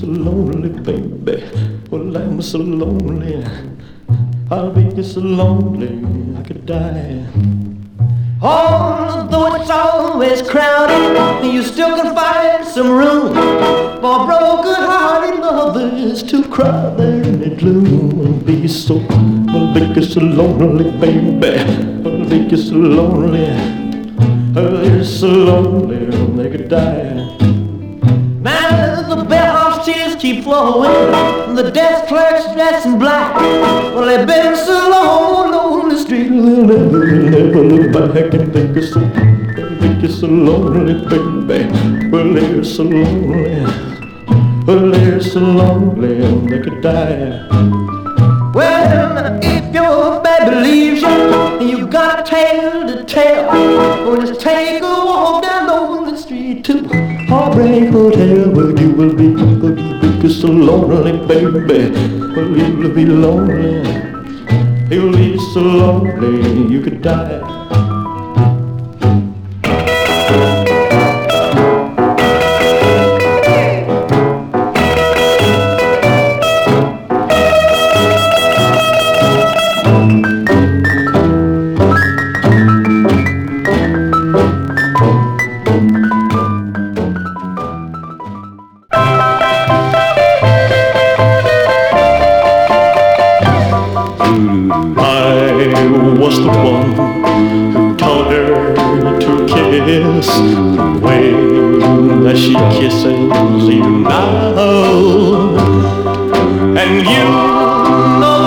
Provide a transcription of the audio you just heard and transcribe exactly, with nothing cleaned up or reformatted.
so lonely, baby. Well, I'm so lonely. I'll be so lonely I could die. Although it's always crowded, you still can find some room for broken-hearted lovers to cry there in the gloom. Be so, well, be so lonely, baby. Well, be so lonely. They're so lonely they could die. Now the bellhop's tears keep flowing, the desk clerk's dressed in black. Well, they've been so long on the street, they'll never, never look back and think it's so, think it's so lonely, baby. Well, they're so lonely, well, they're so lonely they could die. Well, if your baby leaves you and you got a tale to tell, or just take a walk down on the street to Heartbreak Hotel, where you will be, will you be so lonely, baby. Well, you'll be lonely, you'll be so lonely you could die. I was the one who taught her to kiss the way that she kisses you now. And you know